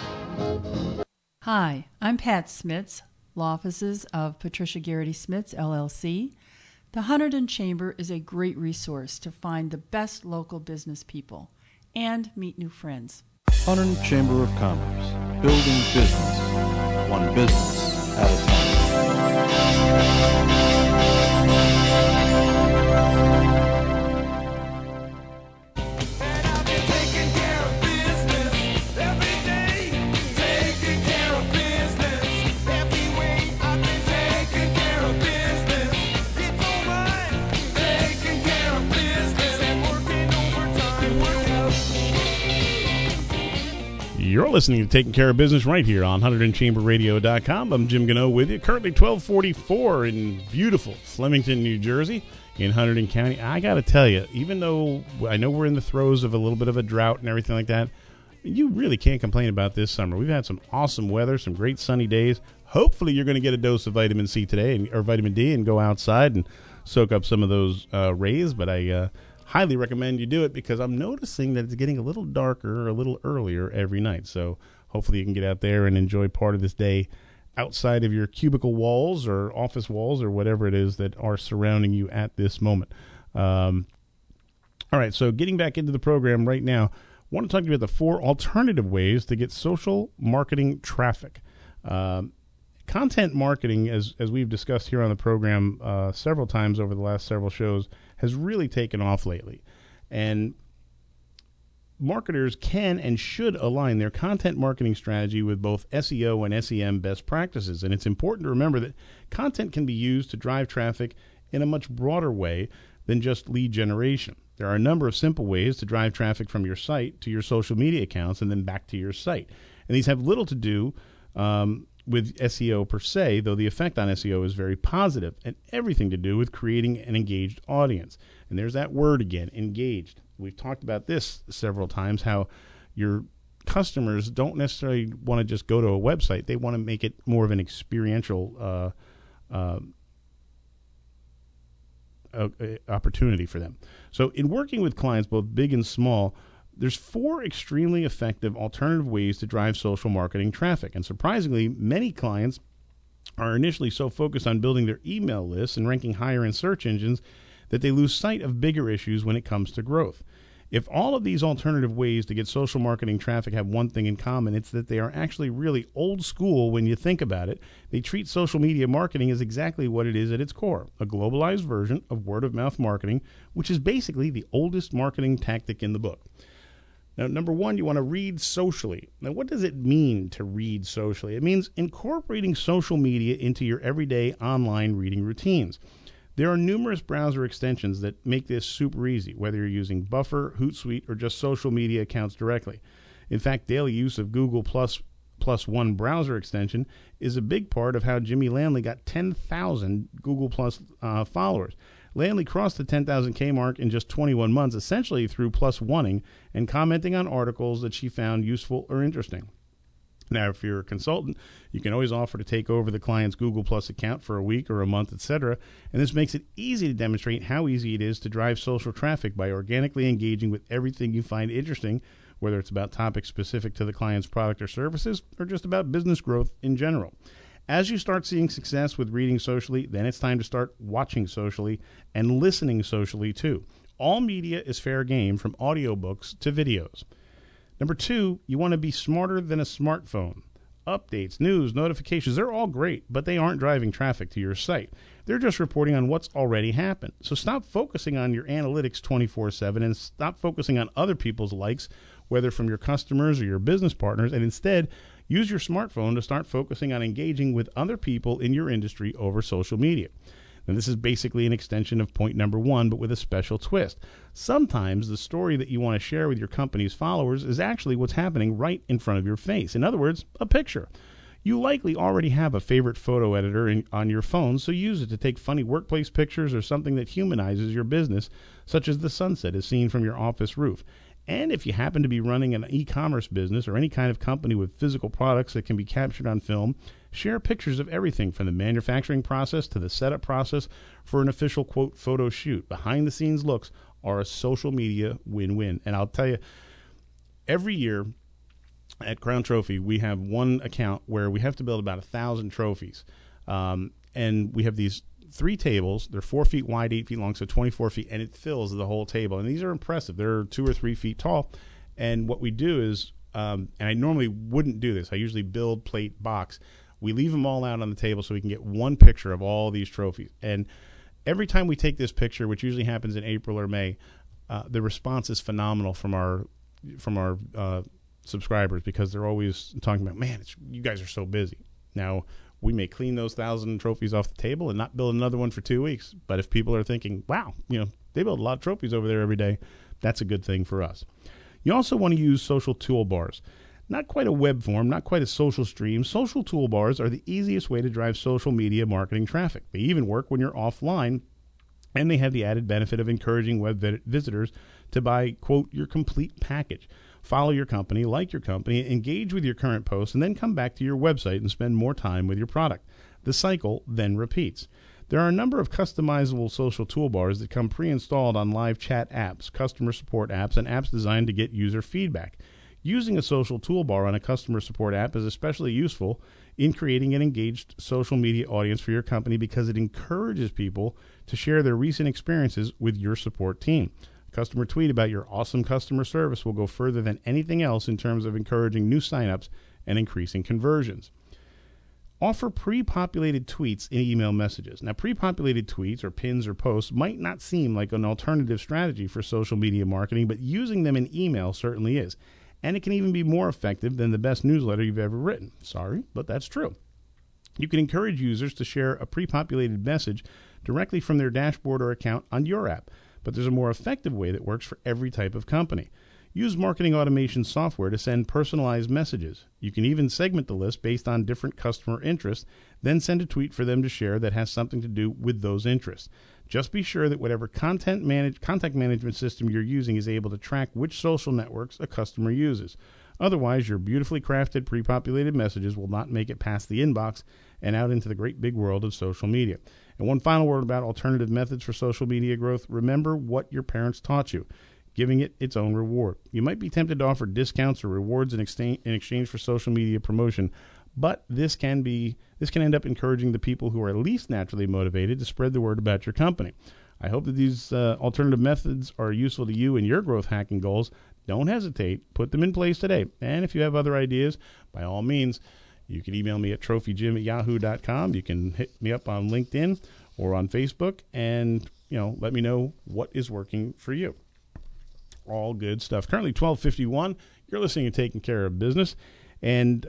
Hi, I'm Pat Smits, law offices of Patricia Garrity Smits, LLC. The Hunterdon Chamber is a great resource to find the best local business people and meet new friends. Hunterdon Chamber of Commerce, building business, one business at a You're listening to Taking Care of Business right here on HunterdonChamberRadio.com. I'm Jim Gano with you. Currently 12:44 in beautiful Flemington, New Jersey, in Hunterdon County. I got to tell you, even though I know we're in the throes of a little bit of a drought and everything like that, you really can't complain about this summer. We've had some awesome weather, some great sunny days. Hopefully you're going to get a dose of vitamin C today, or vitamin D, and go outside and soak up some of those rays. But I highly recommend you do it because I'm noticing that it's getting a little darker a little earlier every night. So hopefully you can get out there and enjoy part of this day outside of your cubicle walls or office walls or whatever it is that are surrounding you at this moment. All right, so getting back into the program right now, I want to talk to you about the 4 alternative ways to get social marketing traffic. Content marketing, as we've discussed here on the program several times over the last several shows, has really taken off lately. And marketers can and should align their content marketing strategy with both SEO and SEM best practices. And it's important to remember that content can be used to drive traffic in a much broader way than just lead generation. There are a number of simple ways to drive traffic from your site to your social media accounts and then back to your site. And these have little to do with SEO per se, though the effect on SEO is very positive, and everything to do with creating an engaged audience. And there's that word again, engaged. We've talked about this several times, how your customers don't necessarily want to just go to a website. They want to make it more of an experiential opportunity for them. So in working with clients, both big and small, there's 4 extremely effective alternative ways to drive social marketing traffic. And surprisingly, many clients are initially so focused on building their email lists and ranking higher in search engines that they lose sight of bigger issues when it comes to growth. If all of these alternative ways to get social marketing traffic have one thing in common, it's that they are actually really old school when you think about it. They treat social media marketing as exactly what it is at its core, a globalized version of word-of-mouth marketing, which is basically the oldest marketing tactic in the book. Now, number 1, you want to read socially. Now, what does it mean to read socially? It means incorporating social media into your everyday online reading routines. There are numerous browser extensions that make this super easy, whether you're using Buffer, Hootsuite, or just social media accounts directly. In fact, daily use of Google Plus One browser extension is a big part of how Jimmy Lanley got 10,000 Google Plus followers. Lanley crossed the 10,000K mark in just 21 months, essentially through Plus Oneing and commenting on articles that she found useful or interesting. Now, if you're a consultant, you can always offer to take over the client's Google Plus account for a week or a month, etc. And this makes it easy to demonstrate how easy it is to drive social traffic by organically engaging with everything you find interesting, whether it's about topics specific to the client's product or services or just about business growth in general. As you start seeing success with reading socially, then it's time to start watching socially and listening socially too. All media is fair game, from audiobooks to videos. Number 2, you want to be smarter than a smartphone. Updates, news, notifications, they're all great, but they aren't driving traffic to your site. They're just reporting on what's already happened. So stop focusing on your analytics 24/7 and stop focusing on other people's likes, whether from your customers or your business partners, and instead use your smartphone to start focusing on engaging with other people in your industry over social media. And this is basically an extension of point number 1, but with a special twist. Sometimes the story that you want to share with your company's followers is actually what's happening right in front of your face. In other words, a picture. You likely already have a favorite photo editor on your phone, so use it to take funny workplace pictures or something that humanizes your business, such as the sunset as seen from your office roof. And if you happen to be running an e-commerce business or any kind of company with physical products that can be captured on film, share pictures of everything from the manufacturing process to the setup process for an official, quote, photo shoot. Behind-the-scenes looks are a social media win-win. And I'll tell you, every year at Crown Trophy, we have one account where we have to build about 1,000 trophies. And we have these 3 tables. They're 4 feet wide, 8 feet long, so 24 feet, and it fills the whole table. And these are impressive. They're 2 or 3 feet tall. And what we do is, and I normally wouldn't do this, I usually build, plate, box. We leave them all out on the table so we can get one picture of all these trophies. And every time we take this picture, which usually happens in April or May, the response is phenomenal from our subscribers, because they're always talking about, man, you guys are so busy. Now, we may clean those 1,000 trophies off the table and not build another one for 2 weeks. But if people are thinking, wow, they build a lot of trophies over there every day, that's a good thing for us. You also want to use social toolbars. Not quite a web form, not quite a social stream. Social toolbars are the easiest way to drive social media marketing traffic. They even work when you're offline, and they have the added benefit of encouraging web visitors to buy, quote, your complete package. Follow your company, like your company, engage with your current posts, and then come back to your website and spend more time with your product. The cycle then repeats. There are a number of customizable social toolbars that come pre-installed on live chat apps, customer support apps, and apps designed to get user feedback. Using a social toolbar on a customer support app is especially useful in creating an engaged social media audience for your company, because it encourages people to share their recent experiences with your support team. A customer tweet about your awesome customer service will go further than anything else in terms of encouraging new signups and increasing conversions. Offer pre-populated tweets in email messages. Now, pre-populated tweets or pins or posts might not seem like an alternative strategy for social media marketing, but using them in email certainly is. And it can even be more effective than the best newsletter you've ever written. Sorry, but that's true. You can encourage users to share a pre-populated message directly from their dashboard or account on your app, but there's a more effective way that works for every type of company. Use marketing automation software to send personalized messages. You can even segment the list based on different customer interests, then send a tweet for them to share that has something to do with those interests. Just be sure that whatever contact management system you're using is able to track which social networks a customer uses. Otherwise, your beautifully crafted pre-populated messages will not make it past the inbox and out into the great big world of social media. And one final word about alternative methods for social media growth. Remember what your parents taught you, giving it its own reward. You might be tempted to offer discounts or rewards in exchange for social media promotion, but this can end up encouraging the people who are least naturally motivated to spread the word about your company. I hope that these alternative methods are useful to you in your growth hacking goals. Don't hesitate. Put them in place today. And if you have other ideas, by all means, you can email me at trophyjim@yahoo.com. You can hit me up on LinkedIn or on Facebook and, let me know what is working for you. All good stuff. Currently 12:51. You're listening to Taking Care of Business. And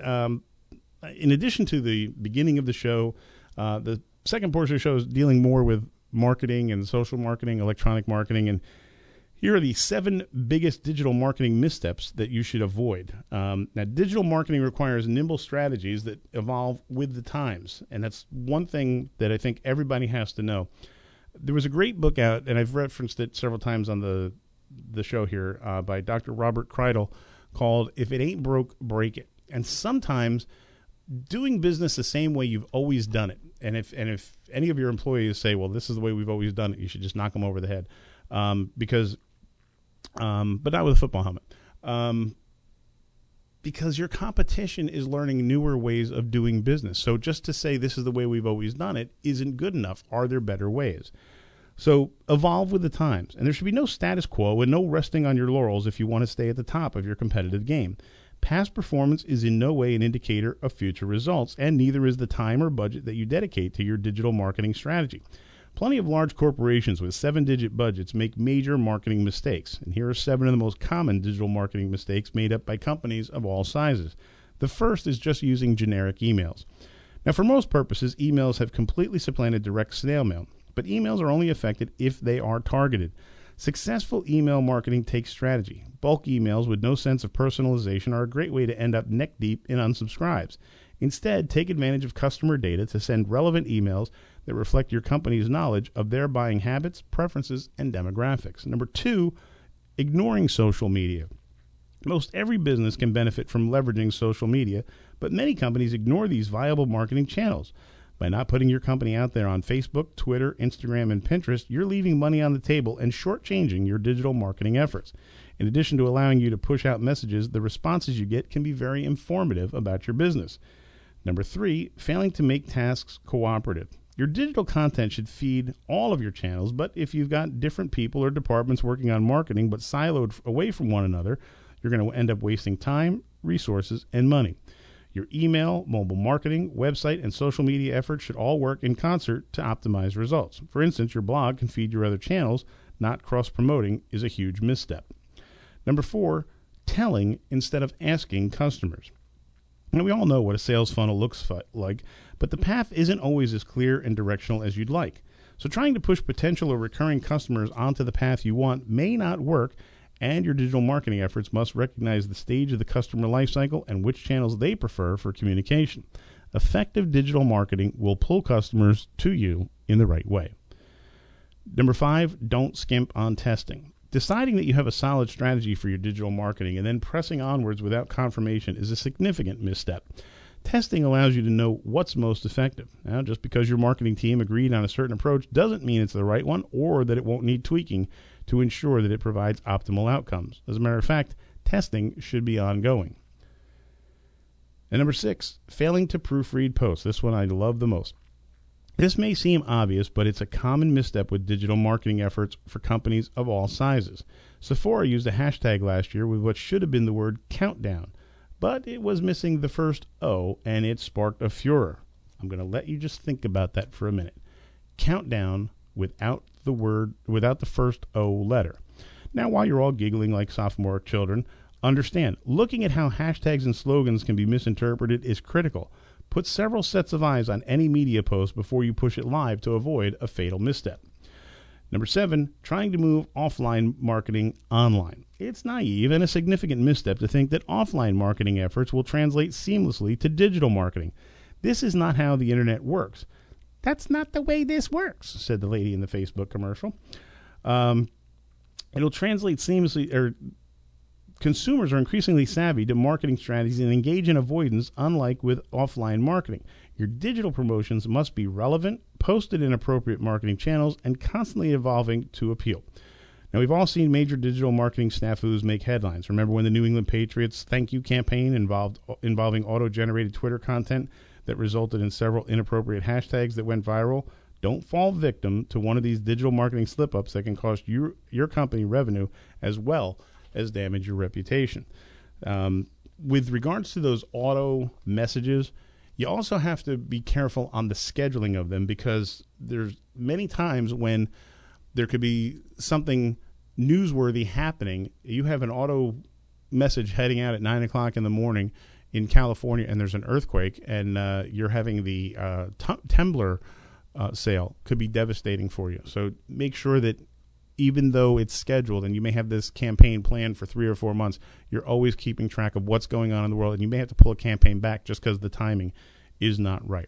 in addition to the beginning of the show, the second portion of the show is dealing more with marketing and social marketing, electronic marketing, and here are the 7 biggest digital marketing missteps that you should avoid. Now, digital marketing requires nimble strategies that evolve with the times, and that's one thing that I think everybody has to know. There was a great book out, and I've referenced it several times on the show here, by Dr. Robert Kreidel, called If It Ain't Broke, Break It. And sometimes doing business the same way you've always done it, and if any of your employees say, well, this is the way we've always done it, you should just knock them over the head. But not with a football helmet. Because your competition is learning newer ways of doing business. So just to say this is the way we've always done it isn't good enough. Are there better ways? So evolve with the times. And there should be no status quo and no resting on your laurels if you want to stay at the top of your competitive game. Past performance is in no way an indicator of future results, and neither is the time or budget that you dedicate to your digital marketing strategy. Plenty of large corporations with 7-digit budgets make major marketing mistakes, and here are 7 of the most common digital marketing mistakes made up by companies of all sizes. The first is just using generic emails. Now, for most purposes, emails have completely supplanted direct snail mail, but emails are only effective if they are targeted. Successful email marketing takes strategy. Bulk emails with no sense of personalization are a great way to end up neck deep in unsubscribes. Instead, take advantage of customer data to send relevant emails that reflect your company's knowledge of their buying habits, preferences, and demographics. Number 2, ignoring social media. Most every business can benefit from leveraging social media, but many companies ignore these viable marketing channels. By not putting your company out there on Facebook, Twitter, Instagram, and Pinterest, you're leaving money on the table and shortchanging your digital marketing efforts. In addition to allowing you to push out messages, the responses you get can be very informative about your business. Number 3, failing to make tasks cooperative. Your digital content should feed all of your channels, but if you've got different people or departments working on marketing but siloed away from one another, you're going to end up wasting time, resources, and money. Your email, mobile marketing, website, and social media efforts should all work in concert to optimize results. For instance, your blog can feed your other channels. Not cross-promoting is a huge misstep. Number 4, telling instead of asking customers. Now, we all know what a sales funnel looks like, but the path isn't always as clear and directional as you'd like. So trying to push potential or recurring customers onto the path you want may not work, and your digital marketing efforts must recognize the stage of the customer lifecycle and which channels they prefer for communication. Effective digital marketing will pull customers to you in the right way. Number 5, don't skimp on testing. Deciding that you have a solid strategy for your digital marketing and then pressing onwards without confirmation is a significant misstep. Testing allows you to know what's most effective. Now, just because your marketing team agreed on a certain approach doesn't mean it's the right one or that it won't need tweaking to ensure that it provides optimal outcomes. As a matter of fact, testing should be ongoing. And number 6, failing to proofread posts. This one I love the most. This may seem obvious, but it's a common misstep with digital marketing efforts for companies of all sizes. Sephora used a hashtag last year with what should have been the word countdown, but it was missing the first O, and it sparked a furor. I'm going to let you just think about that for a minute. Countdown without the first O letter. Now, while you're all giggling like sophomore children, understand, looking at how hashtags and slogans can be misinterpreted is critical. Put several sets of eyes on any media post before you push it live to avoid a fatal misstep. Number 7, trying to move offline marketing online. It's naive and a significant misstep to think that offline marketing efforts will translate seamlessly to digital marketing. This is not how the internet works. That's not the way this works, said the lady in the Facebook commercial. It'll translate seamlessly, consumers are increasingly savvy to marketing strategies and engage in avoidance, unlike with offline marketing. Your digital promotions must be relevant, posted in appropriate marketing channels, and constantly evolving to appeal. Now, we've all seen major digital marketing snafus make headlines. Remember when the New England Patriots thank you campaign involving auto-generated Twitter content that resulted in several inappropriate hashtags that went viral? Don't fall victim to one of these digital marketing slip-ups that can cost your company revenue as well as damage your reputation. With regards to those auto messages, you also have to be careful on the scheduling of them, because there's many times when there could be something newsworthy happening. You have an auto message heading out at 9 o'clock in the morning in California, and there's an earthquake, and you're having the Tumblr sale. Could be devastating for you. So make sure that even though it's scheduled and you may have this campaign planned for 3 or 4 months, you're always keeping track of what's going on in the world, and you may have to pull a campaign back just because the timing is not right.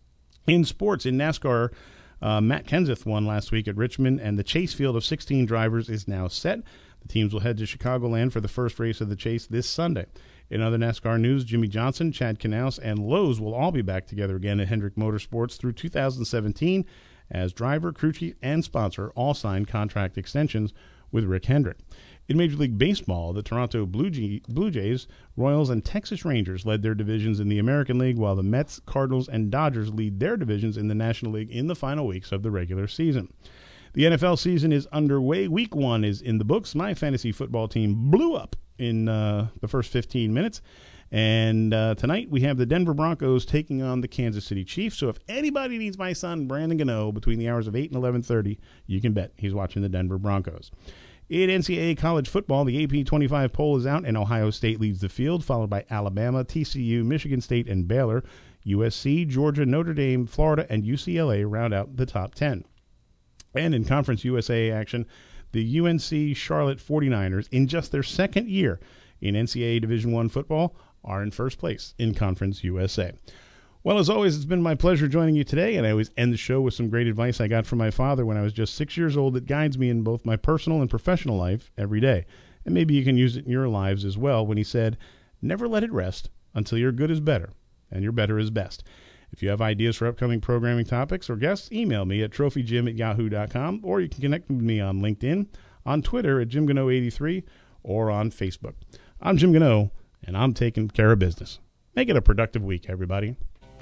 In sports, in NASCAR, Matt Kenseth won last week at Richmond, and the chase field of 16 drivers is now set. The teams will head to Chicagoland for the first race of the chase this Sunday. In other NASCAR news, Jimmy Johnson, Chad Knaus, and Lowe's will all be back together again at Hendrick Motorsports through 2017 as driver, crew chief, and sponsor all signed contract extensions with Rick Hendrick. In Major League Baseball, the Toronto Blue Jays, Royals, and Texas Rangers led their divisions in the American League, while the Mets, Cardinals, and Dodgers lead their divisions in the National League in the final weeks of the regular season. The NFL season is underway. Week 1 is in the books. My fantasy football team blew up in the first 15 minutes. And tonight we have the Denver Broncos taking on the Kansas City Chiefs. So if anybody needs my son, Brandon Gano, between the hours of 8 and 11:30, you can bet he's watching the Denver Broncos. In NCAA college football, the AP 25 poll is out, and Ohio State leads the field, followed by Alabama, TCU, Michigan State, and Baylor. USC, Georgia, Notre Dame, Florida, and UCLA round out the top 10. And in Conference USA action, the UNC Charlotte 49ers, in just their second year in NCAA Division I football, are in first place in Conference USA. Well, as always, it's been my pleasure joining you today, and I always end the show with some great advice I got from my father when I was just 6 years old that guides me in both my personal and professional life every day. And maybe you can use it in your lives as well, when he said, never let it rest until your good is better and your better is best. If you have ideas for upcoming programming topics or guests, email me at trophyjim@yahoo.com, or you can connect with me on LinkedIn, on Twitter at JimGano83, or on Facebook. I'm Jim Gano, and I'm taking care of business. Make it a productive week, everybody.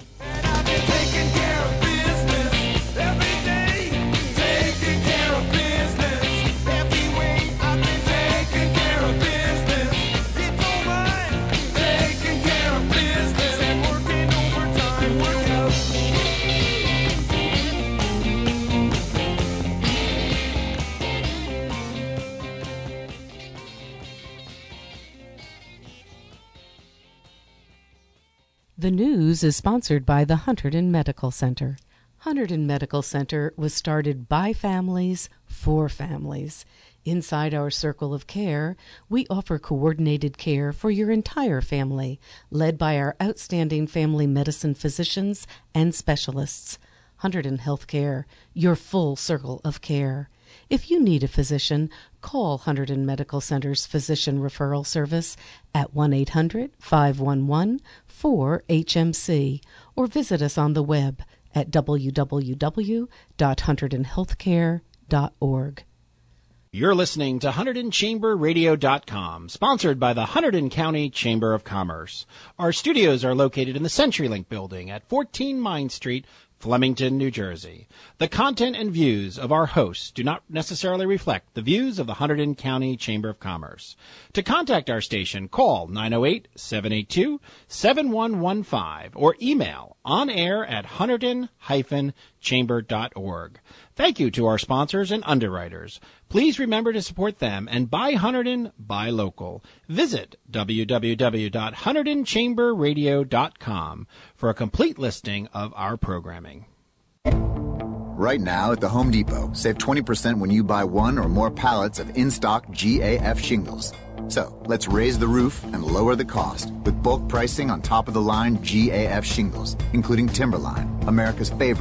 The news is sponsored by the Hunterdon Medical Center. Hunterdon Medical Center was started by families for families. Inside our circle of care, we offer coordinated care for your entire family, led by our outstanding family medicine physicians and specialists. Hunterdon Healthcare, your full circle of care. If you need a physician, call Hunterdon Medical Center's Physician Referral Service at 1-800-511-4HMC or visit us on the web at www.hunterdonhealthcare.org. You're listening to HunterdonChamberRadio.com, sponsored by the Hunterdon County Chamber of Commerce. Our studios are located in the CenturyLink building at 14 Mine Street, Flemington, New Jersey. The content and views of our hosts do not necessarily reflect the views of the Hunterdon County Chamber of Commerce. To contact our station, call 908-782-7115 or email onair@hunterdon-chamber.org. Thank you to our sponsors and underwriters. Please remember to support them and buy Hunterdon, buy local. Visit www.hunterdon-chamberradio.com for a complete listing of our programming. Right now at the Home Depot, save 20% when you buy one or more pallets of in-stock GAF shingles. So, let's raise the roof and lower the cost with bulk pricing on top-of-the-line GAF shingles, including Timberline, America's favorite